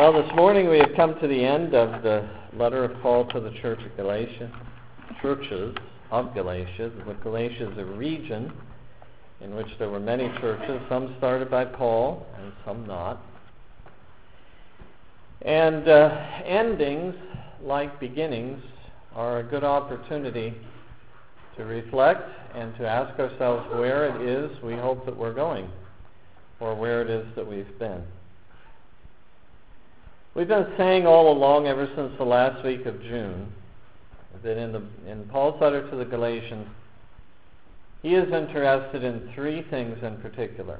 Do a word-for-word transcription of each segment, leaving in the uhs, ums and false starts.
Well, this morning we have come to the end of the letter of Paul to the church of Galatia, churches of Galatia. The Galatia is a region in which there were many churches, some started by Paul and some not. And uh, endings, like beginnings, are a good opportunity to reflect and to ask ourselves where it is we hope that we're going, or where it is that we've been. We've been saying all along, ever since the last week of June, that in, the, in Paul's letter to the Galatians, he is interested in three things in particular.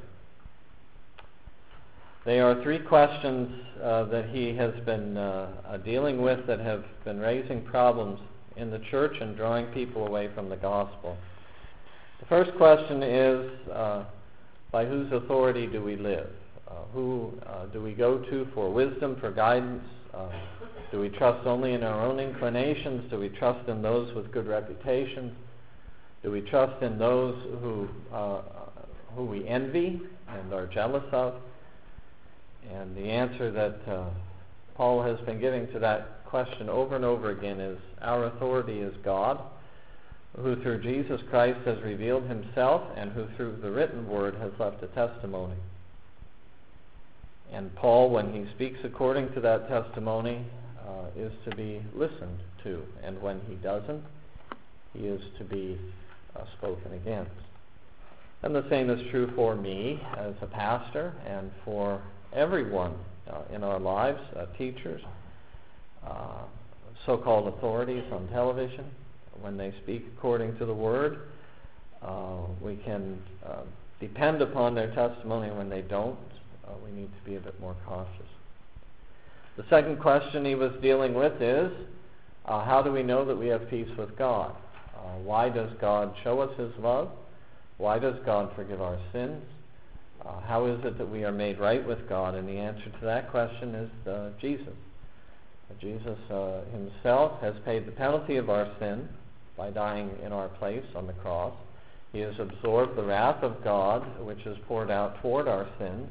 They are three questions uh, that he has been uh, uh, dealing with that have been raising problems in the church and drawing people away from the gospel. The first question is, uh, by whose authority do we live? Uh, who uh, do we go to for wisdom, for guidance? Uh, do we trust only in our own inclinations? Do we trust in those with good reputations? Do we trust in those who uh, who we envy and are jealous of? And the answer that uh, Paul has been giving to that question over and over again is, our authority is God, who through Jesus Christ has revealed himself and who through the written word has left a testimony. And Paul, when he speaks according to that testimony, uh, is to be listened to. And when he doesn't, he is to be uh, spoken against. And the same is true for me as a pastor and for everyone uh, in our lives, uh, teachers, uh, so-called authorities on television. When they speak according to the word, uh, we can uh, depend upon their testimony. When they don't, Uh, we need to be a bit more cautious. The second question he was dealing with is, uh, how do we know that we have peace with God? Uh, why does God show us his love? Why does God forgive our sins? Uh, how is it that we are made right with God? And the answer to that question is uh, Jesus. Uh, Jesus uh, himself has paid the penalty of our sin by dying in our place on the cross. He has absorbed the wrath of God, which is poured out toward our sins.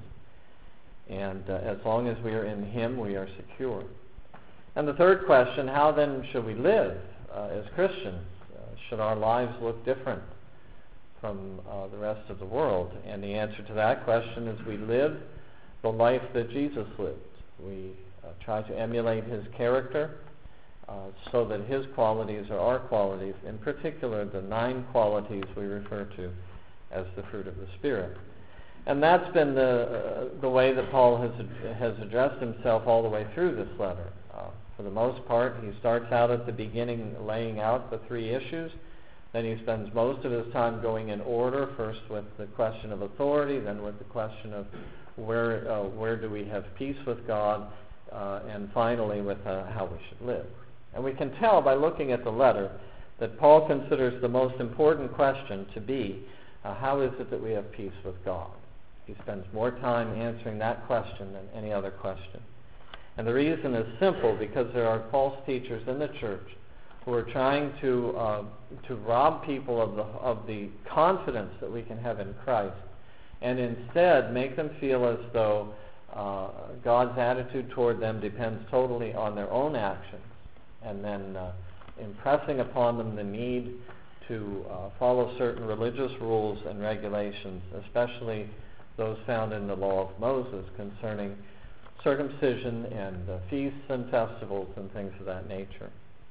And uh, as long as we are in him, we are secure. And the third question, how then should we live uh, as Christians? Uh, should our lives look different from uh, the rest of the world? And the answer to that question is, we live the life that Jesus lived. We uh, try to emulate his character uh, so that his qualities are our qualities, in particular the nine qualities we refer to as the fruit of the Spirit. And that's been the uh, the way that Paul has has addressed himself all the way through this letter. Uh, for the most part, he starts out at the beginning laying out the three issues. Then he spends most of his time going in order, first with the question of authority, then with the question of where uh, where do we have peace with God, uh, and finally with uh, how we should live. And we can tell by looking at the letter that Paul considers the most important question to be, uh, how is it that we have peace with God? He spends more time answering that question than any other question. And the reason is simple, because there are false teachers in the church who are trying to uh, to rob people of the of the confidence that we can have in Christ, and instead make them feel as though uh, God's attitude toward them depends totally on their own actions, and then uh, impressing upon them the need to uh, follow certain religious rules and regulations, especially those found in the law of Moses concerning circumcision and uh, feasts and festivals and things of that nature.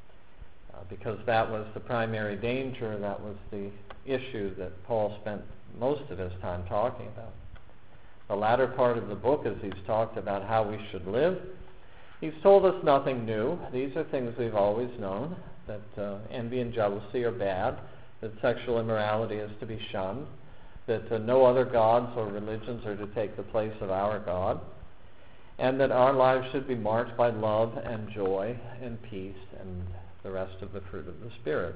Uh, because that was the primary danger, that was the issue that Paul spent most of his time talking about. The latter part of the book, as he's talked about how we should live, he's told us nothing new. These are things we've always known, that uh, envy and jealousy are bad, that sexual immorality is to be shunned, that uh, no other gods or religions are to take the place of our God, and that our lives should be marked by love and joy and peace and the rest of the fruit of the Spirit.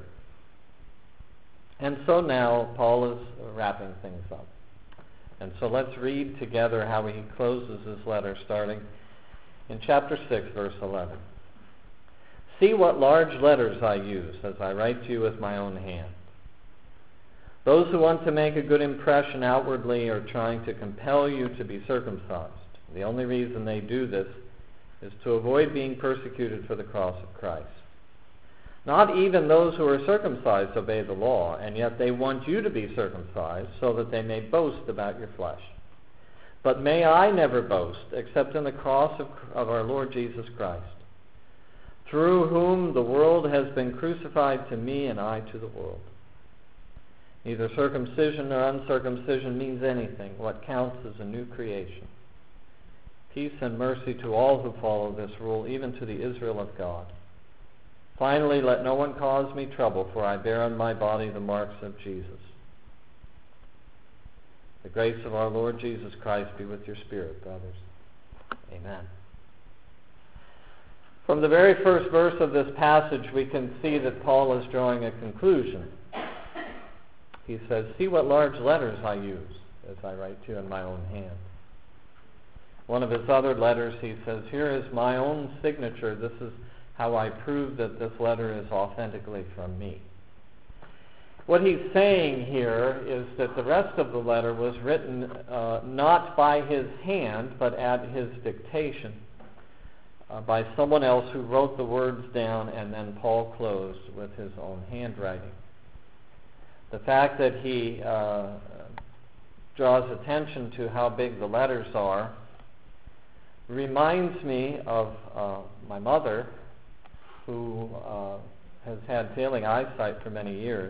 And so now Paul is wrapping things up. And so let's read together how he closes his letter, starting in chapter six, verse eleven. See what large letters I use as I write to you with my own hand. Those who want to make a good impression outwardly are trying to compel you to be circumcised. The only reason they do this is to avoid being persecuted for the cross of Christ. Not even those who are circumcised obey the law, and yet they want you to be circumcised so that they may boast about your flesh. But may I never boast except in the cross of, of our Lord Jesus Christ, through whom the world has been crucified to me and I to the world. Neither circumcision nor uncircumcision means anything. What counts is a new creation. Peace and mercy to all who follow this rule, even to the Israel of God. Finally, let no one cause me trouble, for I bear on my body the marks of Jesus. The grace of our Lord Jesus Christ be with your spirit, brothers. Amen. From the very first verse of this passage, we can see that Paul is drawing a conclusion. He says, see what large letters I use as I write to you in my own hand. One of his other letters, he says, here is my own signature. This is how I prove that this letter is authentically from me. What he's saying here is that the rest of the letter was written uh, not by his hand, but at his dictation, uh, by someone else who wrote the words down, and then Paul closed with his own handwriting. The fact that he uh, draws attention to how big the letters are reminds me of uh, my mother, who uh, has had failing eyesight for many years.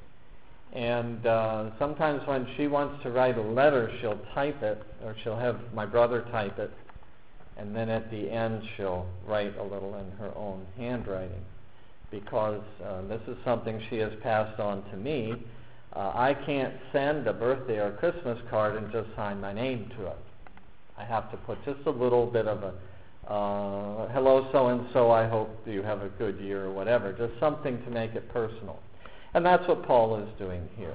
And uh, sometimes when she wants to write a letter, she'll type it, or she'll have my brother type it, and then at the end she'll write a little in her own handwriting, because uh, this is something she has passed on to me. Uh, I can't send a birthday or Christmas card and just sign my name to it. I have to put just a little bit of a, uh, hello so-and-so, I hope you have a good year, or whatever, just something to make it personal. And that's what Paul is doing here.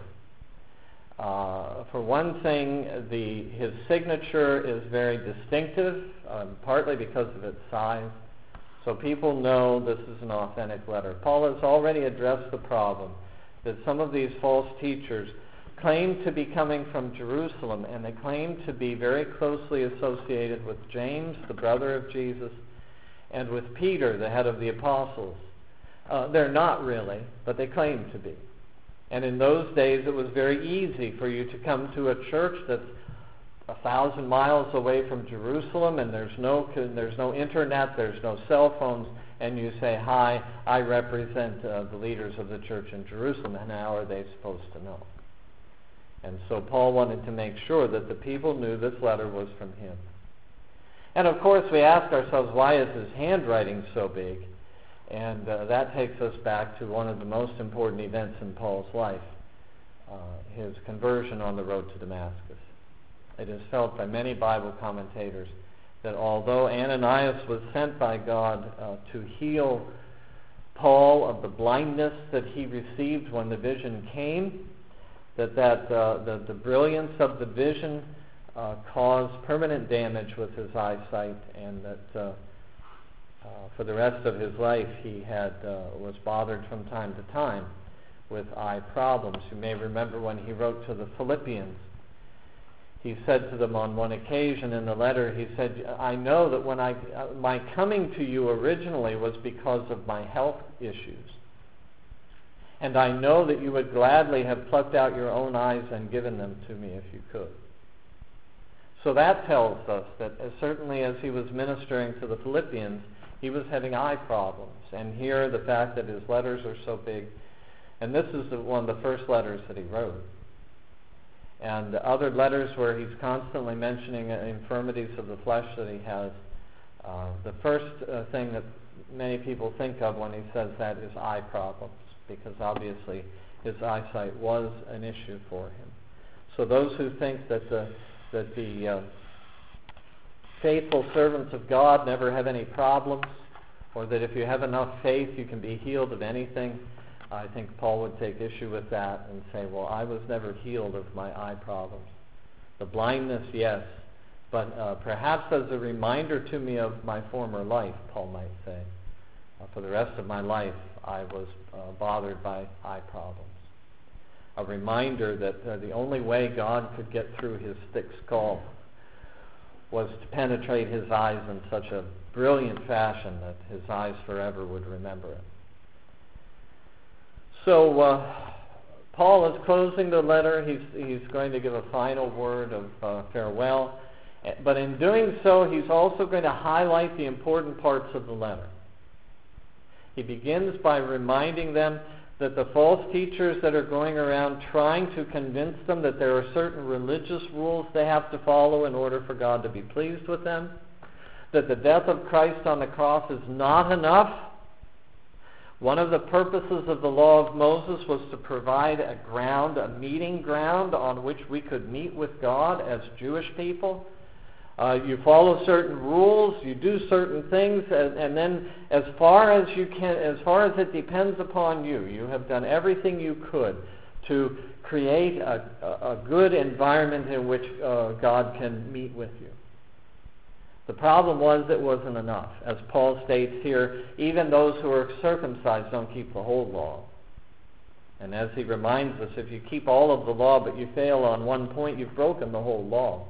Uh, for one thing, the, his signature is very distinctive, um, partly because of its size. So people know this is an authentic letter. Paul has already addressed the problem that some of these false teachers claim to be coming from Jerusalem, and they claim to be very closely associated with James, the brother of Jesus, and with Peter, the head of the apostles. Uh, they're not really, but they claim to be. And in those days, it was very easy for you to come to a church that's a thousand miles away from Jerusalem, and there's no there's no internet, there's no cell phones, and you say, "Hi, I represent uh, the leaders of the church in Jerusalem." And how are they supposed to know? And so Paul wanted to make sure that the people knew this letter was from him. And of course, we ask ourselves, why is his handwriting so big? And uh, that takes us back to one of the most important events in Paul's life, uh, his conversion on the road to Damascus. It is felt by many Bible commentators that although Ananias was sent by God uh, to heal Paul of the blindness that he received when the vision came, that, that uh, the, the brilliance of the vision uh, caused permanent damage with his eyesight, and that uh, Uh, for the rest of his life, he had uh, was bothered from time to time with eye problems. You may remember when he wrote to the Philippians, he said to them on one occasion in the letter, he said, I know that when I uh, my coming to you originally was because of my health issues. And I know that you would gladly have plucked out your own eyes and given them to me if you could. So that tells us that as certainly as he was ministering to the Philippians, he was having eye problems. And here, the fact that his letters are so big, and this is the, one of the first letters that he wrote. And the other letters where he's constantly mentioning infirmities of the flesh that he has, uh, the first uh, thing that many people think of when he says that is eye problems, because obviously his eyesight was an issue for him. So those who think that the, that the uh, faithful servants of God never have any problems, or that if you have enough faith you can be healed of anything, I think Paul would take issue with that and say, well, I was never healed of my eye problems. The blindness, yes, but uh, perhaps as a reminder to me of my former life, Paul might say. Uh, for the rest of my life, I was uh, bothered by eye problems. A reminder that uh, the only way God could get through his thick skull was to penetrate his eyes in such a brilliant fashion that his eyes forever would remember it. So uh, Paul is closing the letter. He's, he's going to give a final word of uh, farewell. But in doing so, he's also going to highlight the important parts of the letter. He begins by reminding them that the false teachers that are going around trying to convince them that there are certain religious rules they have to follow in order for God to be pleased with them, that the death of Christ on the cross is not enough. One of the purposes of the law of Moses was to provide a ground, a meeting ground on which we could meet with God as Jewish people. Uh, you follow certain rules, you do certain things, and, and then as far as you can, as far as it depends upon you, you have done everything you could to create a, a, a good environment in which uh, God can meet with you. The problem was it wasn't enough. As Paul states here, even those who are circumcised don't keep the whole law. And as he reminds us, if you keep all of the law but you fail on one point, you've broken the whole law.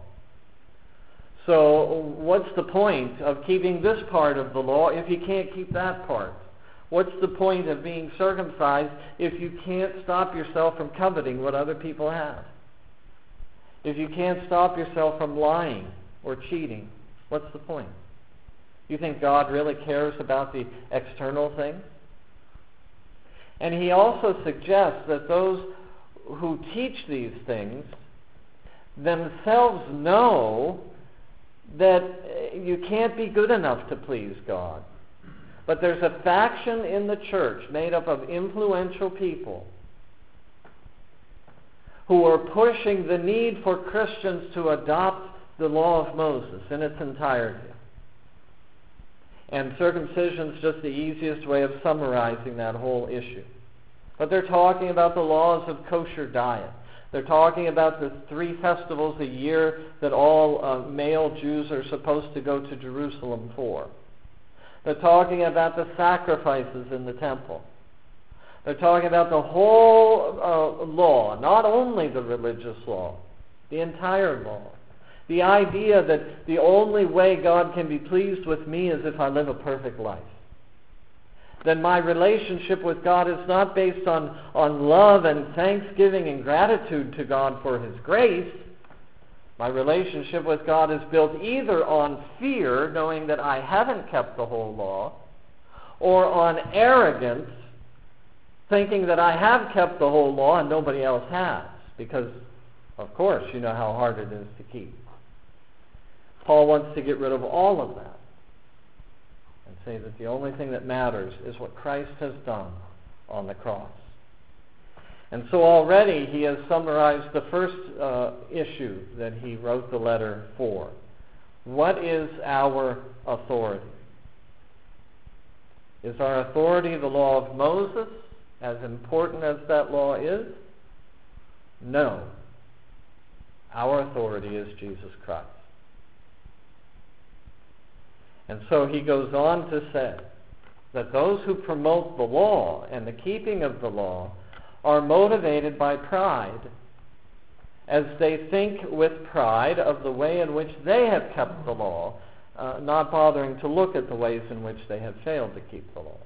So what's the point of keeping this part of the law if you can't keep that part? What's the point of being circumcised if you can't stop yourself from coveting what other people have? If you can't stop yourself from lying or cheating, what's the point? You think God really cares about the external thing? And he also suggests that those who teach these things themselves know that you can't be good enough to please God. But there's a faction in the church made up of influential people who are pushing the need for Christians to adopt the law of Moses in its entirety. And circumcision is just the easiest way of summarizing that whole issue. But they're talking about the laws of kosher diet. They're talking about the three festivals a year that all uh, male Jews are supposed to go to Jerusalem for. They're talking about the sacrifices in the temple. They're talking about the whole uh, law, not only the religious law, the entire law. The idea that the only way God can be pleased with me is if I live a perfect life. Then my relationship with God is not based on, on love and thanksgiving and gratitude to God for His grace. My relationship with God is built either on fear, knowing that I haven't kept the whole law, or on arrogance, thinking that I have kept the whole law and nobody else has. Because, of course, you know how hard it is to keep. Paul wants to get rid of all of that and say that the only thing that matters is what Christ has done on the cross. And so already he has summarized the first uh, issue that he wrote the letter for. What is our authority? Is our authority the law of Moses, as important as that law is? No. Our authority is Jesus Christ. And so he goes on to say that those who promote the law and the keeping of the law are motivated by pride, as they think with pride of the way in which they have kept the law, uh, not bothering to look at the ways in which they have failed to keep the law.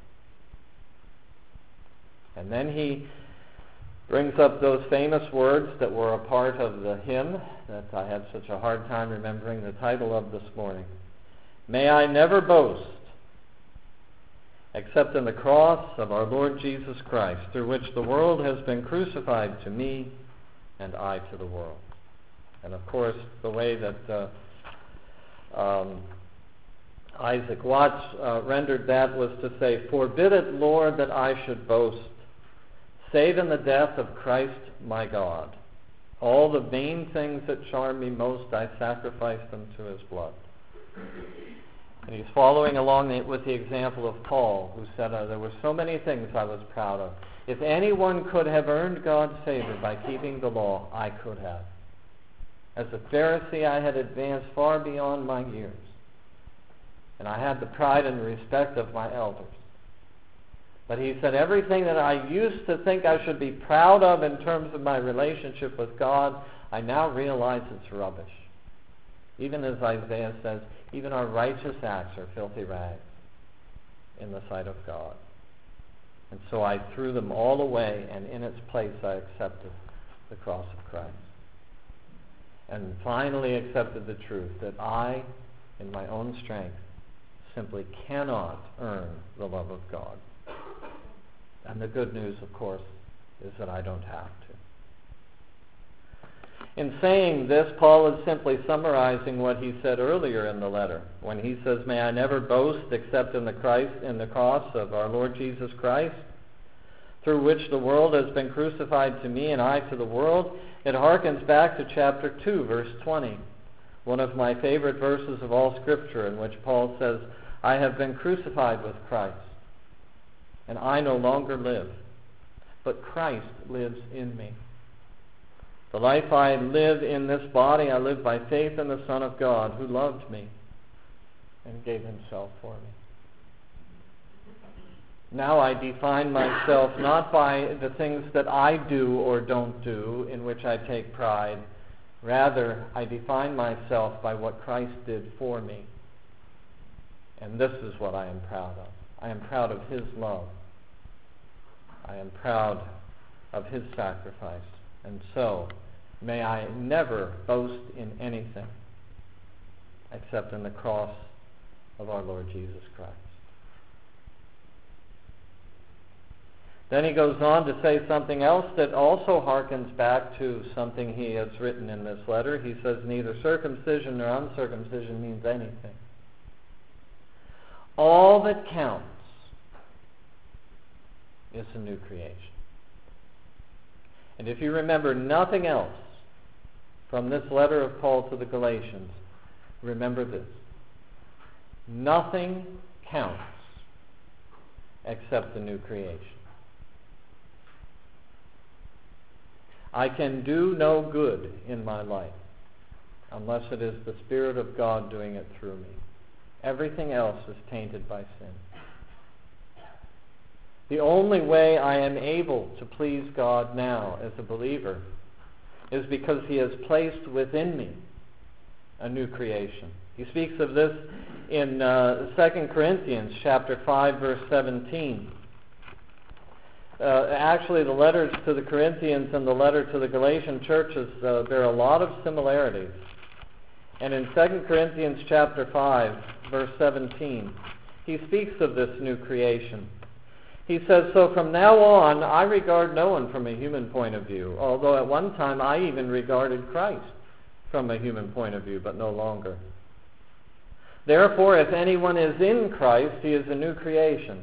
And then he brings up those famous words that were a part of the hymn that I had such a hard time remembering the title of this morning. May I never boast except in the cross of our Lord Jesus Christ, through which the world has been crucified to me and I to the world. And of course, the way that uh, um, Isaac Watts uh, rendered that was to say, "Forbid it, Lord, that I should boast, save in the death of Christ my God. All the vain things that charm me most, I sacrifice them to His blood." And he's following along with the example of Paul, who said, uh, there were so many things I was proud of. If anyone could have earned God's favor by keeping the law, I could have. As a Pharisee, I had advanced far beyond my years. And I had the pride and respect of my elders. But he said, everything that I used to think I should be proud of in terms of my relationship with God, I now realize it's rubbish. Even as Isaiah says, even our righteous acts are filthy rags in the sight of God. And so I threw them all away, and in its place I accepted the cross of Christ. And finally accepted the truth that I, in my own strength, simply cannot earn the love of God. And the good news, of course, is that I don't have to. In saying this, Paul is simply summarizing what he said earlier in the letter, when he says, "May I never boast except in the Christ, in the cross of our Lord Jesus Christ, through which the world has been crucified to me and I to the world." It harkens back to chapter two, verse twenty, one of my favorite verses of all Scripture, in which Paul says, "I have been crucified with Christ, and I no longer live, but Christ lives in me. The life I live in this body, I live by faith in the Son of God, who loved me and gave himself for me." Now I define myself not by the things that I do or don't do, in which I take pride. Rather, I define myself by what Christ did for me. And this is what I am proud of. I am proud of his love. I am proud of his sacrifice. And so, may I never boast in anything except in the cross of our Lord Jesus Christ. Then he goes on to say something else that also harkens back to something he has written in this letter. He says, neither circumcision nor uncircumcision means anything. All that counts is a new creation. And if you remember nothing else from this letter of Paul to the Galatians, remember this. Nothing counts except the new creation. I can do no good in my life unless it is the Spirit of God doing it through me. Everything else is tainted by sin. The only way I am able to please God now as a believer is because he has placed within me a new creation. He speaks of this in uh, Second Corinthians chapter five, verse seventeen. Uh, actually, the letters to the Corinthians and the letter to the Galatian churches uh, bear a lot of similarities. And in Second Corinthians chapter five, verse seventeen, he speaks of this new creation. He says, "So from now on, I regard no one from a human point of view, although at one time I even regarded Christ from a human point of view, but no longer. Therefore, if anyone is in Christ, he is a new creation.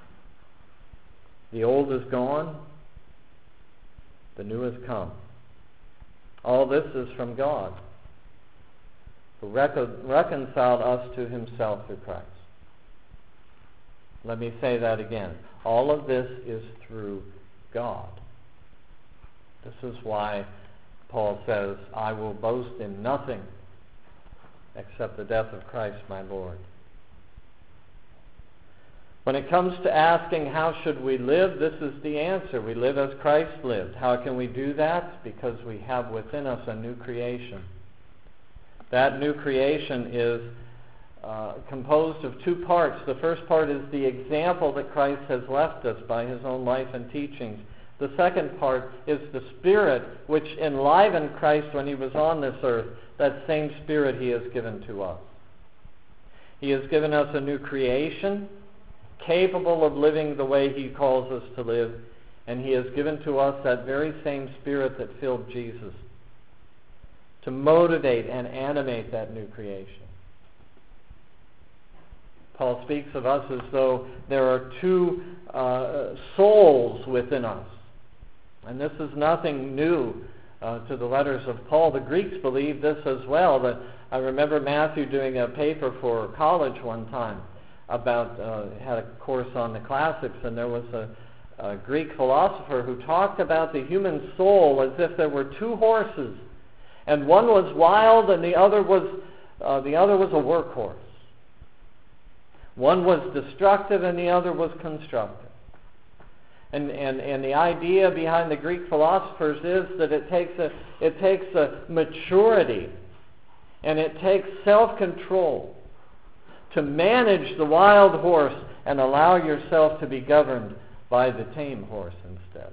The old is gone, the new has come. All this is from God, who recon- reconciled us to himself through Christ." Let me say that again. All of this is through God. This is why Paul says, "I will boast in nothing except the death of Christ my Lord." When it comes to asking how should we live, this is the answer. We live as Christ lived. How can we do that? Because we have within us a new creation. That new creation is uh, composed of two parts. The first part is the example that Christ has left us by his own life and teachings. The second part is the Spirit which enlivened Christ when he was on this earth. That same Spirit he has given to us. He has given us a new creation, capable of living the way he calls us to live, and he has given to us that very same Spirit that filled Jesus to motivate and animate that new creation. Paul speaks of us as though there are two uh, souls within us. And this is nothing new uh, to the letters of Paul. The Greeks believed this as well. That I remember Matthew doing a paper for college one time about, uh, had a course on the classics, and there was a, a Greek philosopher who talked about the human soul as if there were two horses, and one was wild and the other was uh, the other was a workhorse. One was destructive and the other was constructive. And, and, and the idea behind the Greek philosophers is that it takes a, it takes a maturity And it takes self-control to manage the wild horse and allow yourself to be governed by the tame horse instead.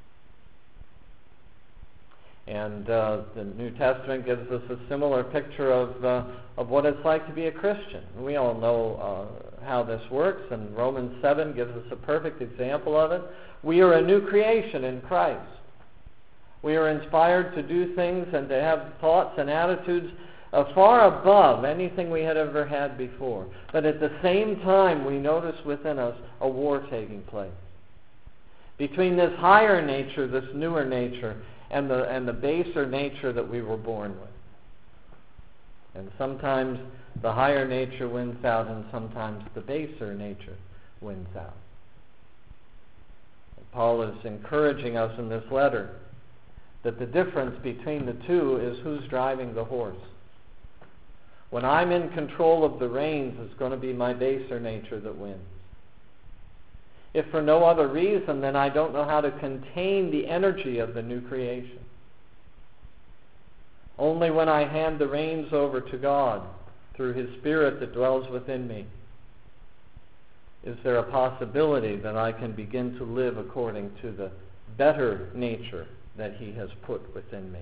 And uh, the New Testament gives us a similar picture of uh, of what it's like to be a Christian. We all know uh, how this works, and Romans seven gives us a perfect example of it. We are a new creation in Christ. We are inspired to do things and to have thoughts and attitudes uh, far above anything we had ever had before. But at the same time, we notice within us a war taking place between this higher nature, this newer nature, and the and the baser nature that we were born with. And sometimes the higher nature wins out, and sometimes the baser nature wins out. And Paul is encouraging us in this letter that the difference between the two is who's driving the horse. When I'm in control of the reins, it's going to be my baser nature that wins. If for no other reason, then I don't know how to contain the energy of the new creation. Only when I hand the reins over to God through His Spirit that dwells within me is there a possibility that I can begin to live according to the better nature that He has put within me.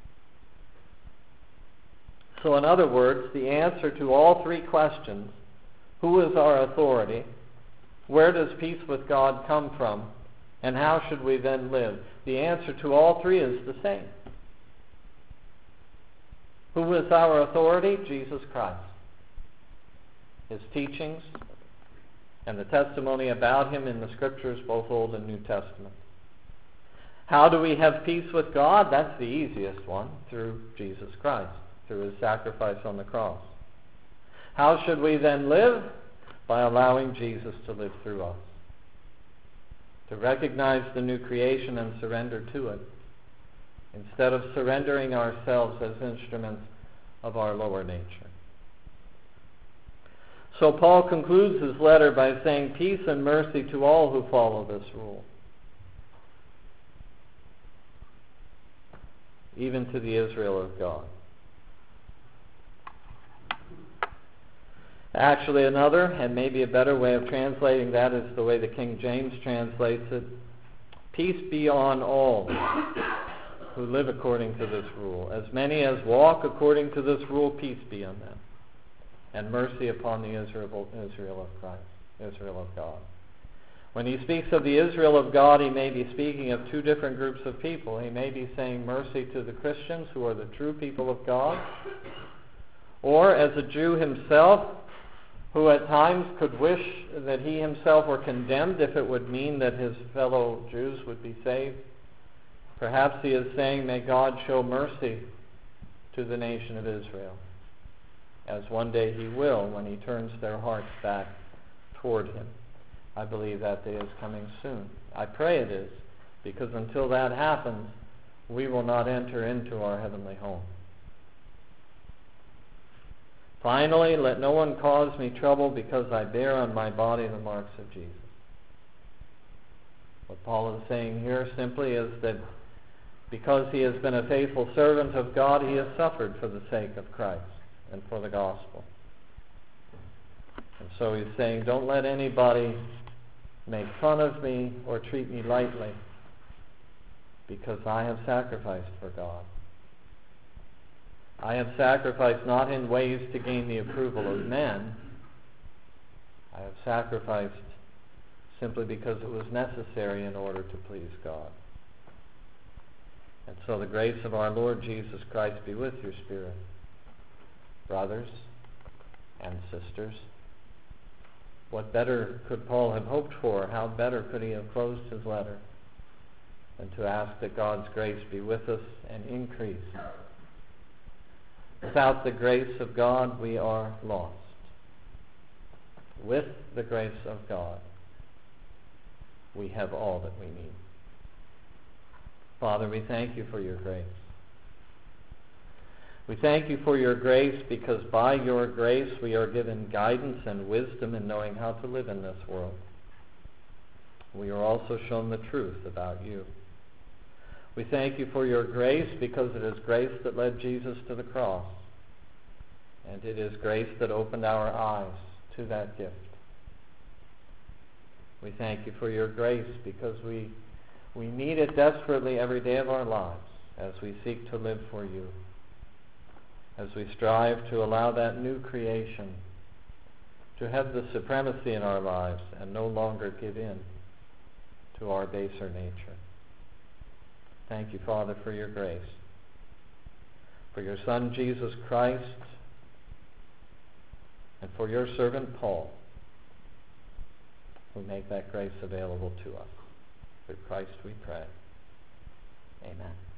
So in other words, the answer to all three questions, who is our authority, where does peace with God come from, and how should we then live? The answer to all three is the same. Who is our authority? Jesus Christ. His teachings and the testimony about Him in the Scriptures, both Old and New Testament. How do we have peace with God? That's the easiest one, through Jesus Christ, through His sacrifice on the cross. How should we then live? By allowing Jesus to live through us. To recognize the new creation and surrender to it, instead of surrendering ourselves as instruments of our lower nature. So Paul concludes his letter by saying, peace and mercy to all who follow this rule, even to the Israel of God. Actually, another, and maybe a better way of translating that is the way the King James translates it. Peace be on all who live according to this rule. As many as walk according to this rule, peace be on them. And mercy upon the Israel, Israel of Christ, Israel of God. When he speaks of the Israel of God, he may be speaking of two different groups of people. He may be saying mercy to the Christians who are the true people of God, or as a Jew himself, who at times could wish that he himself were condemned if it would mean that his fellow Jews would be saved. Perhaps he is saying, may God show mercy to the nation of Israel, as one day He will when He turns their hearts back toward Him. I believe that day is coming soon. I pray it is, because until that happens, we will not enter into our heavenly home. Finally, let no one cause me trouble, because I bear on my body the marks of Jesus. What Paul is saying here simply is that because he has been a faithful servant of God, he has suffered for the sake of Christ and for the gospel. And so he's saying, don't let anybody make fun of me or treat me lightly, because I have sacrificed for God. I have sacrificed not in ways to gain the approval of men. I have sacrificed simply because it was necessary in order to please God. And so the grace of our Lord Jesus Christ be with your spirit, brothers and sisters. What better could Paul have hoped for? How better could he have closed his letter than to ask that God's grace be with us and increase? Without the grace of God, we are lost. With the grace of God, we have all that we need. Father, we thank you for your grace. We thank you for your grace, because by your grace we are given guidance and wisdom in knowing how to live in this world. We are also shown the truth about you. We thank you for your grace, because it is grace that led Jesus to the cross. And it is grace that opened our eyes to that gift. We thank you for your grace because we, we need it desperately every day of our lives as we seek to live for you, as we strive to allow that new creation to have the supremacy in our lives and no longer give in to our baser nature. Thank you, Father, for your grace, for your Son, Jesus Christ, and for your servant, Paul, who make that grace available to us. Through Christ we pray. Amen.